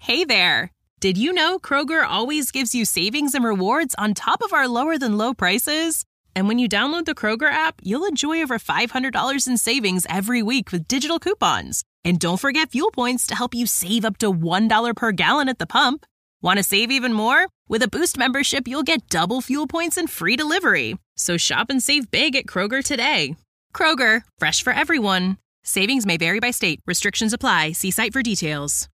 Hey there! Did you know Kroger always gives you savings and rewards on top of our lower-than-low prices? And when you download the Kroger app, you'll enjoy over $500 in savings every week with digital coupons. And don't forget fuel points to help you save up to $1 per gallon at the pump. Want to save even more? With a Boost membership, you'll get double fuel points and free delivery. So shop and save big at Kroger today. Kroger, fresh for everyone. Savings may vary by state. Restrictions apply. See site for details.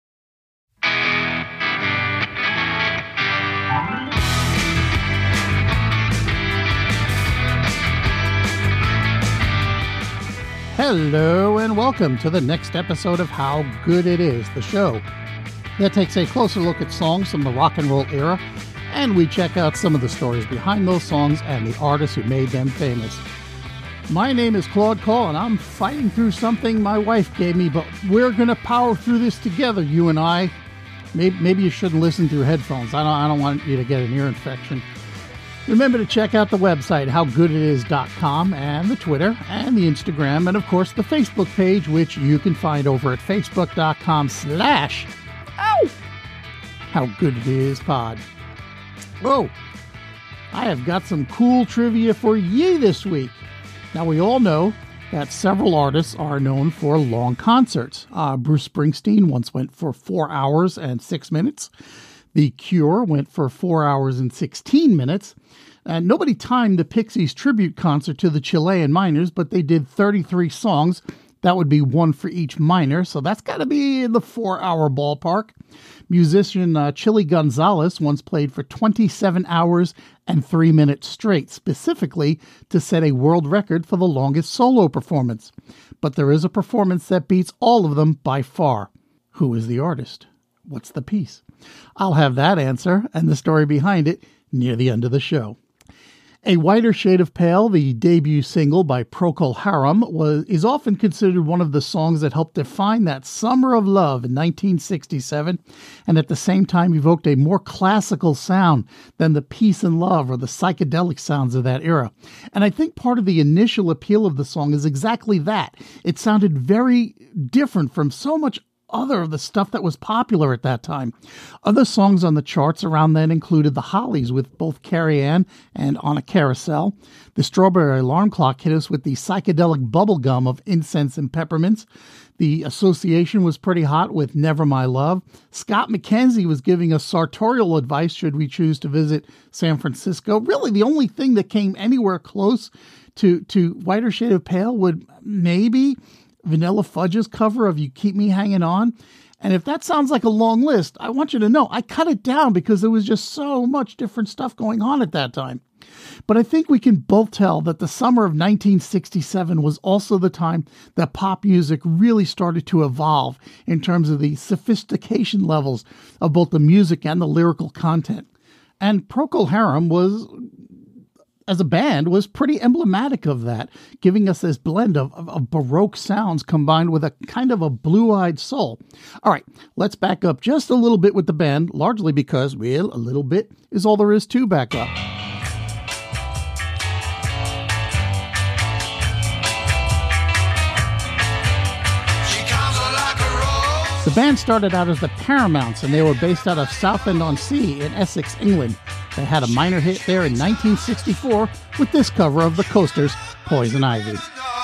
Hello and welcome to the next episode of How Good It Is, the show that takes a closer look at songs from the rock and roll era, and we check out some of the stories behind those songs and the artists who made them famous. My name is Claude Cole, and I'm fighting through something my wife gave me, but we're going to power through this together, you and I. Maybe you shouldn't listen through headphones. I don't want you to get an ear infection. Remember to check out the website, howgooditis.com, and the Twitter, and the Instagram, and of course the Facebook page, which you can find over at facebook.com/HowGoodItIsPod. Oh, I have got some cool trivia for ye this week. Now, we all know that several artists are known for long concerts. Bruce Springsteen once went for 4 hours and 6 minutes. The Cure went for 4 hours and 16 minutes. And nobody timed the Pixies tribute concert to the Chilean miners, but they did 33 songs. That would be one for each miner, so that's got to be in the 4-hour ballpark. Musician Chili Gonzalez once played for 27 hours and 3 minutes straight, specifically to set a world record for the longest solo performance. But there is a performance that beats all of them by far. Who is the artist? What's the piece? I'll have that answer and the story behind it near the end of the show. A Whiter Shade of Pale, the debut single by Procol Harum, is often considered one of the songs that helped define that summer of love in 1967, and at the same time evoked a more classical sound than the peace and love or the psychedelic sounds of that era. And I think part of the initial appeal of the song is exactly that. It sounded very different from so much other of the stuff that was popular at that time. Other songs on the charts around then included The Hollies with both Carrie Ann and On a Carousel. The Strawberry Alarm Clock hit us with the psychedelic bubblegum of Incense and Peppermints. The Association was pretty hot with Never My Love. Scott McKenzie was giving us sartorial advice should we choose to visit San Francisco. Really, the only thing that came anywhere close to Whiter Shade of Pale would maybe Vanilla Fudge's cover of You Keep Me Hanging On. And if that sounds like a long list, I want you to know I cut it down because there was just so much different stuff going on at that time. But I think we can both tell that the summer of 1967 was also the time that pop music really started to evolve in terms of the sophistication levels of both the music and the lyrical content. And Procol Harum was, as a band, was pretty emblematic of that, giving us this blend of Baroque sounds combined with a kind of a blue-eyed soul. All right, let's back up just a little bit with the band, largely because, well, a little bit is all there is to back up. The band started out as the Paramounts, and they were based out of Southend-on-Sea in Essex, England. They had a minor hit there in 1964 with this cover of the Coasters' Poison Ivy.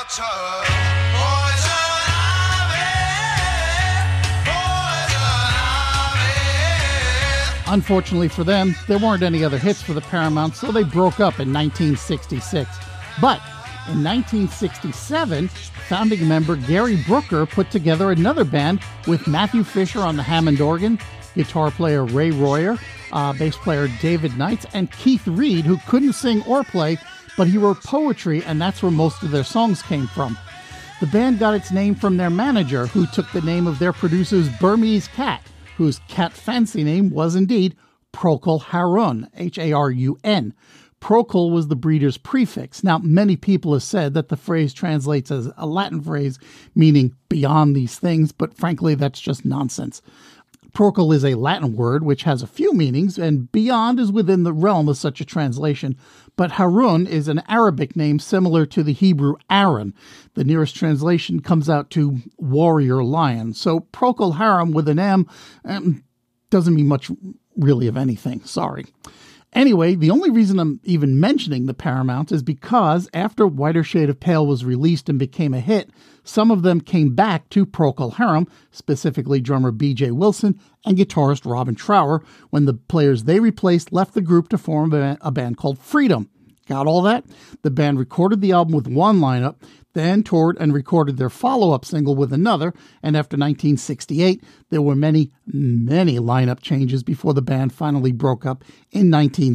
Unfortunately for them, there weren't any other hits for the Paramounts, so they broke up in 1966. But in 1967, founding member Gary Brooker put together another band with Matthew Fisher on the Hammond organ, guitar player Ray Royer, bass player David Knights, and Keith Reed, who couldn't sing or play, but he wrote poetry, and that's where most of their songs came from. The band got its name from their manager, who took the name of their producer's Burmese cat, whose cat fancy name was indeed Procol Harun, Harun. Procol was the breeder's prefix. Now, many people have said that the phrase translates as a Latin phrase meaning beyond these things, but frankly, that's just nonsense. Procol is a Latin word which has a few meanings, and beyond is within the realm of such a translation. But Harun is an Arabic name similar to the Hebrew Aaron. The nearest translation comes out to warrior lion. So Procol Harum with an M doesn't mean much really of anything. Sorry. Anyway, the only reason I'm even mentioning the Paramounts is because after Whiter Shade of Pale was released and became a hit, some of them came back to Procol Harum, specifically drummer B.J. Wilson and guitarist Robin Trower, when the players they replaced left the group to form a band called Freedom. Got all that? The band recorded the album with one lineup, then toured and recorded their follow-up single with another, and after 1968, there were many, many lineup changes before the band finally broke up in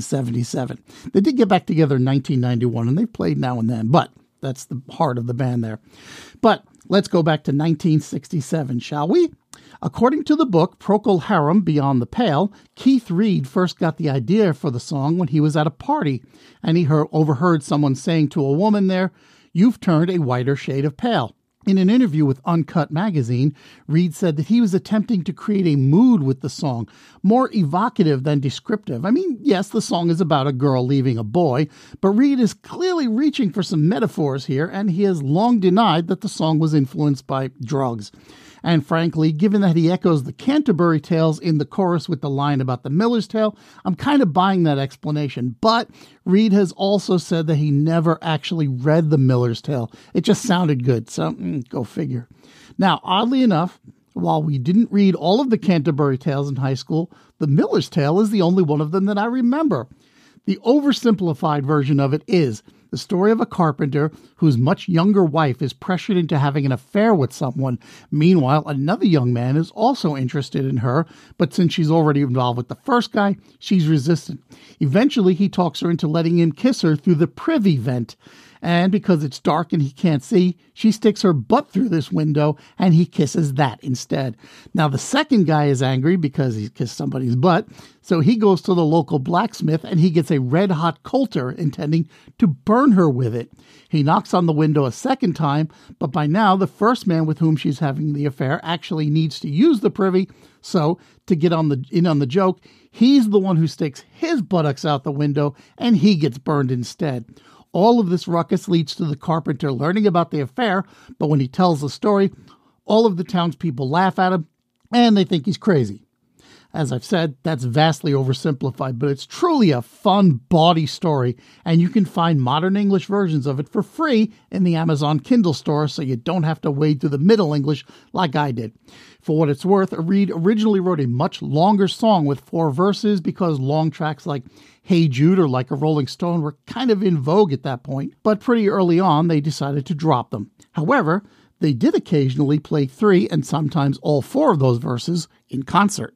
1977. They did get back together in 1991, and they've played now and then, but that's the heart of the band there. But let's go back to 1967, shall we? According to the book Procol Harum Beyond the Pale, Keith Reid first got the idea for the song when he was at a party, and he overheard someone saying to a woman there, "You've turned a whiter shade of pale." In an interview with Uncut Magazine, Reid said that he was attempting to create a mood with the song, more evocative than descriptive. I mean, yes, the song is about a girl leaving a boy, but Reid is clearly reaching for some metaphors here, and he has long denied that the song was influenced by drugs. And frankly, given that he echoes the Canterbury Tales in the chorus with the line about the Miller's Tale, I'm kind of buying that explanation. But Reid has also said that he never actually read the Miller's Tale. It just sounded good, so go figure. Now, oddly enough, while we didn't read all of the Canterbury Tales in high school, the Miller's Tale is the only one of them that I remember. The oversimplified version of it is the story of a carpenter whose much younger wife is pressured into having an affair with someone. Meanwhile, another young man is also interested in her, but since she's already involved with the first guy, she's resistant. Eventually, he talks her into letting him kiss her through the privy vent. And because it's dark and he can't see, she sticks her butt through this window and he kisses that instead. Now, the second guy is angry because he kissed somebody's butt, so he goes to the local blacksmith and he gets a red-hot coulter intending to burn her with it. He knocks on the window a second time, but by now the first man with whom she's having the affair actually needs to use the privy, so to get in on the joke, he's the one who sticks his buttocks out the window and he gets burned instead. All of this ruckus leads to the carpenter learning about the affair, but when he tells the story, all of the townspeople laugh at him, and they think he's crazy. As I've said, that's vastly oversimplified, but it's truly a fun, bawdy story, and you can find modern English versions of it for free in the Amazon Kindle store, so you don't have to wade through the Middle English like I did. For what it's worth, Reid originally wrote a much longer song with 4 verses because long tracks like Hey Jude or Like a Rolling Stone were kind of in vogue at that point, but pretty early on they decided to drop them. However, they did occasionally play 3 and sometimes all 4 of those verses in concert.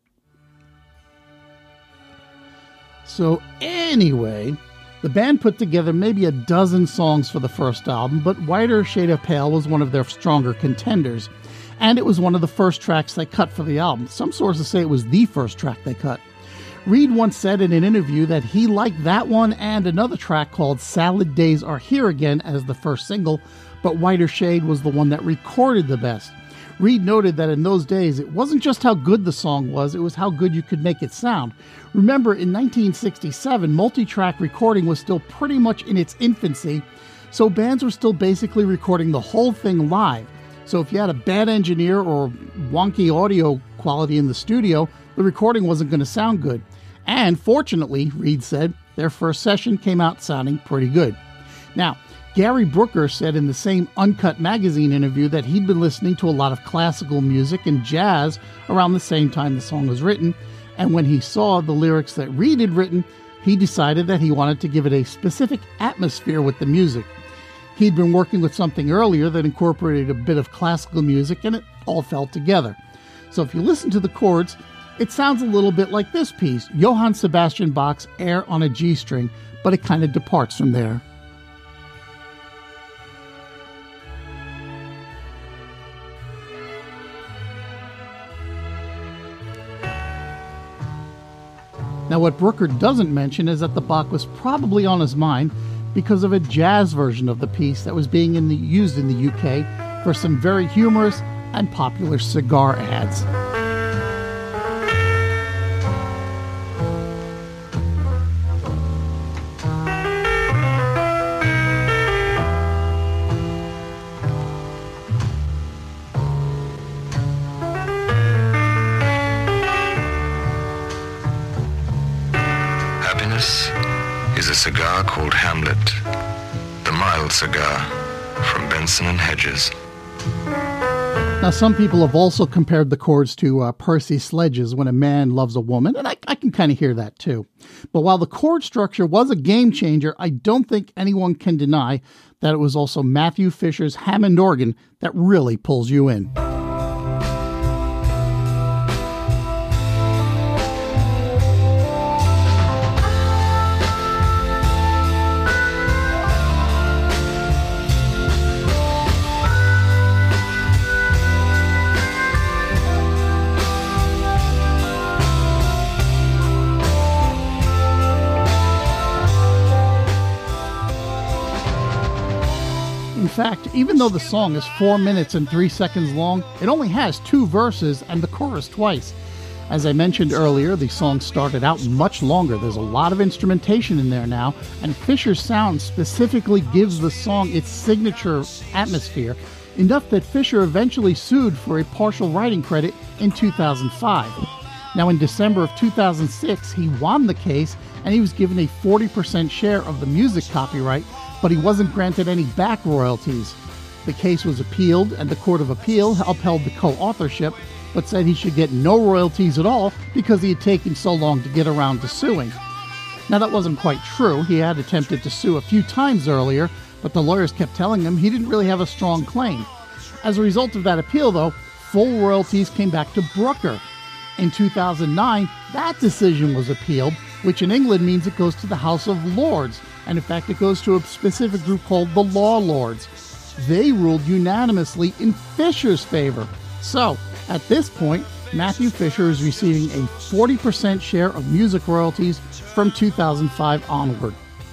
So anyway, the band put together maybe a dozen songs for the first album, but Whiter Shade of Pale was one of their stronger contenders, and it was one of the first tracks they cut for the album. Some sources say it was the first track they cut. Reid once said in an interview that he liked that one and another track called Salad Days Are Here Again as the first single, but Whiter Shade was the one that recorded the best. Reid noted that in those days, it wasn't just how good the song was, it was how good you could make it sound. Remember, in 1967, multi-track recording was still pretty much in its infancy, so bands were still basically recording the whole thing live. So if you had a bad engineer or wonky audio quality in the studio, the recording wasn't going to sound good. And fortunately, Reid said, their first session came out sounding pretty good. Now, Gary Brooker said in the same Uncut Magazine interview that he'd been listening to a lot of classical music and jazz around the same time the song was written, and when he saw the lyrics that Reid had written, he decided that he wanted to give it a specific atmosphere with the music. He'd been working with something earlier that incorporated a bit of classical music, and it all fell together. So if you listen to the chords, it sounds a little bit like this piece, Johann Sebastian Bach's Air on a G string, but it kind of departs from there. Now, what Brooker doesn't mention is that the Bach was probably on his mind because of a jazz version of the piece that was being used in the UK for some very humorous and popular cigar ads. This is a cigar called Hamlet, the mild cigar from Benson and Hedges. Now, some people have also compared the chords to Percy Sledge's When a Man Loves a Woman, and I can kind of hear that too. But while the chord structure was a game changer, I don't think anyone can deny that it was also Matthew Fisher's Hammond organ that really pulls you in. In fact, even though the song is 4 minutes and 3 seconds long, it only has 2 verses and the chorus twice. As I mentioned earlier, the song started out much longer. There's a lot of instrumentation in there now, and Fisher's sound specifically gives the song its signature atmosphere, enough that Fisher eventually sued for a partial writing credit in 2005. Now, in December of 2006, he won the case, and he was given a 40% share of the music copyright, but he wasn't granted any back royalties. The case was appealed, and the Court of Appeal upheld the co-authorship, but said he should get no royalties at all because he had taken so long to get around to suing. Now, that wasn't quite true. He had attempted to sue a few times earlier, but the lawyers kept telling him he didn't really have a strong claim. As a result of that appeal, though, full royalties came back to Brooker. In 2009, that decision was appealed, which in England means it goes to the House of Lords, and in fact it goes to a specific group called the Law Lords. They ruled unanimously in Fisher's favor. So, at this point, Matthew Fisher is receiving a 40% share of music royalties from 2005 onward.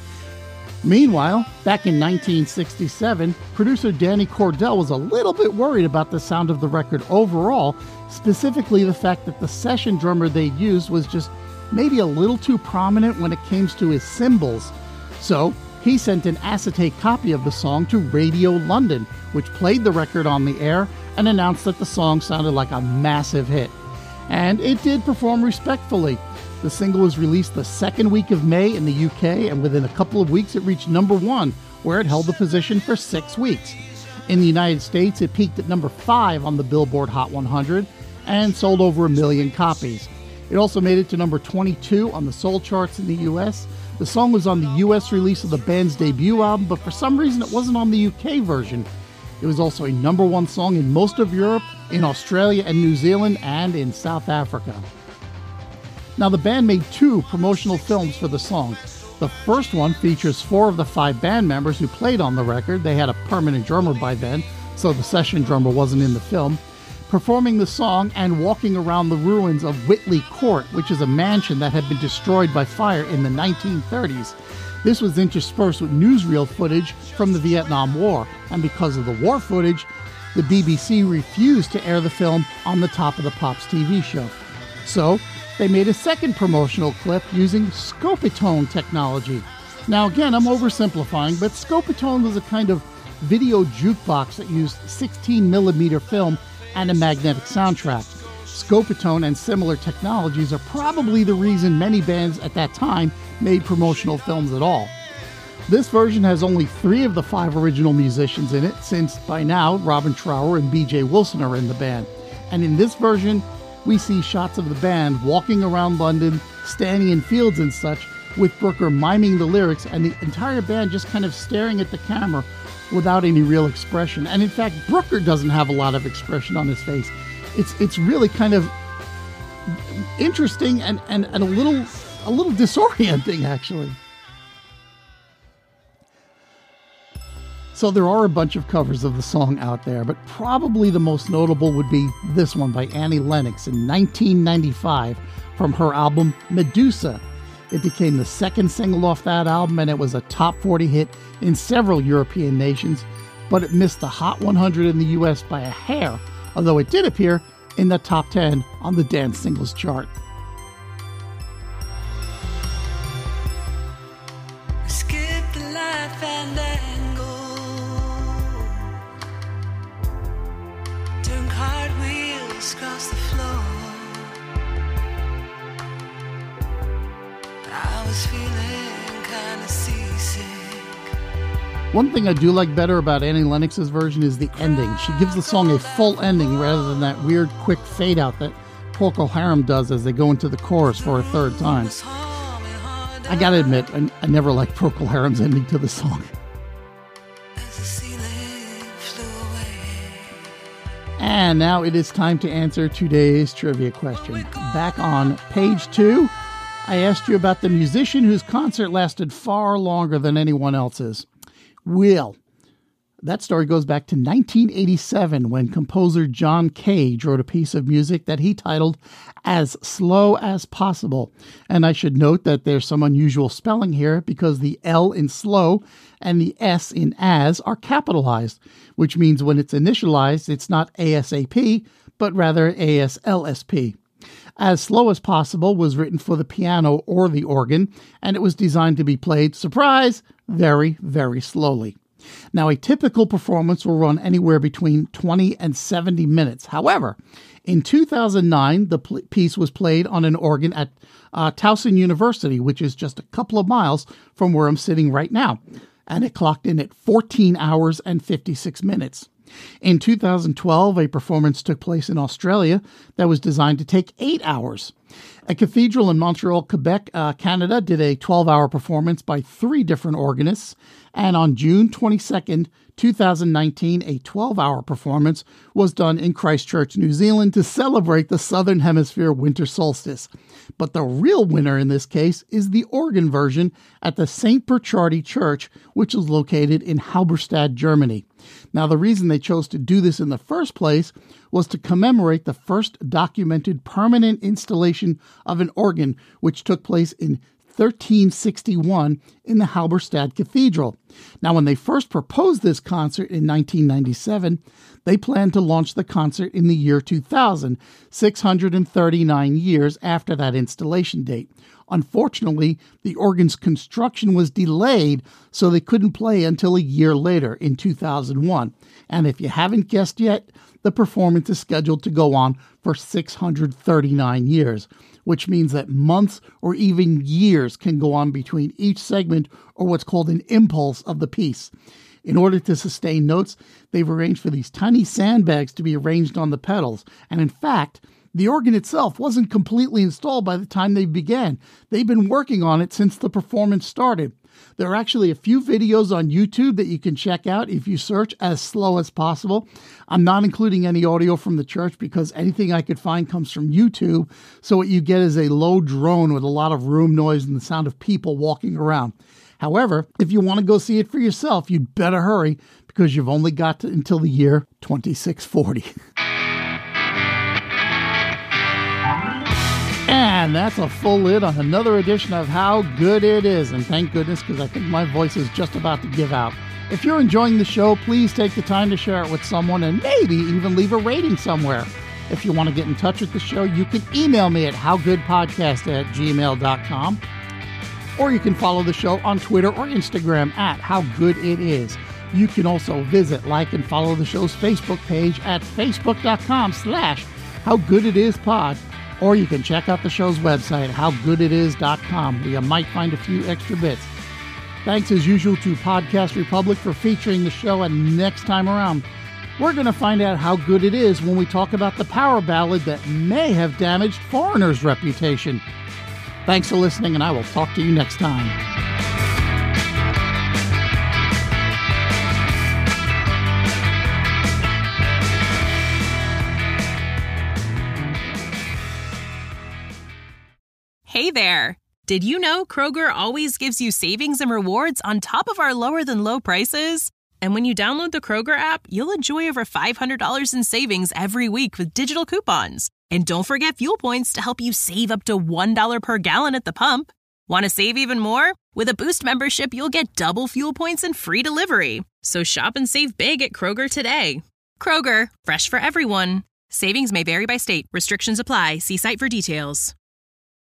Meanwhile, back in 1967, producer Danny Cordell was a little bit worried about the sound of the record overall, specifically the fact that the session drummer they used was just maybe a little too prominent when it came to his cymbals. So, he sent an acetate copy of the song to Radio London, which played the record on the air and announced that the song sounded like a massive hit. And it did perform respectfully. The single was released the second week of May in the UK, and within a couple of weeks it reached number 1, where it held the position for 6 weeks. In the United States, it peaked at number 5 on the Billboard Hot 100 and sold over 1 million copies. It also made it to number 22 on the soul charts in the US. The song was on the US release of the band's debut album, but for some reason it wasn't on the UK version. It was also a number 1 song in most of Europe, in Australia and New Zealand, and in South Africa. Now, the band made 2 promotional films for the song. The first one features 4 of the 5 band members who played on the record. They had a permanent drummer by then, so the session drummer wasn't in the film, performing the song and walking around the ruins of Whitley Court, which is a mansion that had been destroyed by fire in the 1930s. This was interspersed with newsreel footage from the Vietnam War, and because of the war footage, the BBC refused to air the film on the Top of the Pops TV show. So, they made a second promotional clip using Scopitone technology. Now again, I'm oversimplifying, but Scopitone was a kind of video jukebox that used 16mm film and a magnetic soundtrack. Scopitone and similar technologies are probably the reason many bands at that time made promotional films at all. This version has only 3 of the 5 original musicians in it, since by now Robin Trower and B.J. Wilson are in the band. And in this version, we see shots of the band walking around London, standing in fields and such, with Brooker miming the lyrics and the entire band just kind of staring at the camera without any real expression. And in fact, Brooker doesn't have a lot of expression on his face. It's really kind of interesting and a little disorienting, actually. So there are a bunch of covers of the song out there, but probably the most notable would be this one by Annie Lennox in 1995 from her album Medusa. It became the second single off that album, and it was a top 40 hit in several European nations, but it missed the Hot 100 in the US by a hair, although it did appear in the top 10 on the dance singles chart. Skip the life and turn cartwheels across the floor. I was was feeling kinda seasick. One thing I do like better about Annie Lennox's version is the ending. She gives the song a full ending rather than that weird quick fade out that Procol Harum does as they go into the chorus for a third time. I gotta admit, I never liked Procol Harum's ending to the song. As the ceiling flew away. And now it is time to answer today's trivia question. Back on page 2, I asked you about the musician whose concert lasted far longer than anyone else's. Will. That story goes back to 1987 when composer John Cage wrote a piece of music that he titled As Slow as Possible. And I should note that there's some unusual spelling here because the L in slow and the S in as are capitalized, which means when it's initialized, it's not ASAP, but rather ASLSP. As Slow as Possible was written for the piano or the organ, and it was designed to be played, surprise, very, very slowly. Now, a typical performance will run anywhere between 20 and 70 minutes. However, in 2009, the piece was played on an organ at Towson University, which is just a couple of miles from where I'm sitting right now, and it clocked in at 14 hours and 56 minutes. In 2012, a performance took place in Australia that was designed to take 8 hours. A cathedral in Montreal, Quebec, Canada, did a 12-hour performance by 3 different organists, and on June 22nd, 2019, a 12-hour performance was done in Christchurch, New Zealand, to celebrate the Southern Hemisphere winter solstice. But the real winner in this case is the organ version at the St. Burchardi Church, which is located in Halberstadt, Germany. Now, the reason they chose to do this in the first place was to commemorate the first documented permanent installation of an organ, which took place in 1361 in the Halberstadt Cathedral. Now, when they first proposed this concert in 1997, they planned to launch the concert in the year 2000, 639 years after that installation date. Unfortunately, the organ's construction was delayed, so they couldn't play until a year later in 2001. And if you haven't guessed yet, the performance is scheduled to go on for 639 years, which means that months or even years can go on between each segment or what's called an impulse of the piece. In order to sustain notes, they've arranged for these tiny sandbags to be arranged on the pedals. And in fact, the organ itself wasn't completely installed by the time they began. They've been working on it since the performance started. There are actually a few videos on YouTube that you can check out if you search As Slow as Possible. I'm not including any audio from the church because anything I could find comes from YouTube. So what you get is a low drone with a lot of room noise and the sound of people walking around. However, if you want to go see it for yourself, you'd better hurry because you've only got until the year 2640. And that's a full lid on another edition of How Good It Is. And thank goodness, because I think my voice is just about to give out. If you're enjoying the show, please take the time to share it with someone and maybe even leave a rating somewhere. If you want to get in touch with the show, you can email me at howgoodpodcast@gmail.com. Or you can follow the show on Twitter or Instagram at howgooditis. You can also visit, like, and follow the show's Facebook page at facebook.com/howgooditispod. Or you can check out the show's website, howgooditis.com, where you might find a few extra bits. Thanks as usual to Podcast Republic for featuring the show, and next time around, we're going to find out how good it is when we talk about the power ballad that may have damaged Foreigner's reputation. Thanks for listening, and I will talk to you next time. Hey there! Did you know Kroger always gives you savings and rewards on top of our lower-than-low prices? And when you download the Kroger app, you'll enjoy over $500 in savings every week with digital coupons. And don't forget fuel points to help you save up to $1 per gallon at the pump. Want to save even more? With a Boost membership, you'll get double fuel points and free delivery. So shop and save big at Kroger today. Kroger, fresh for everyone. Savings may vary by state. Restrictions apply. See site for details.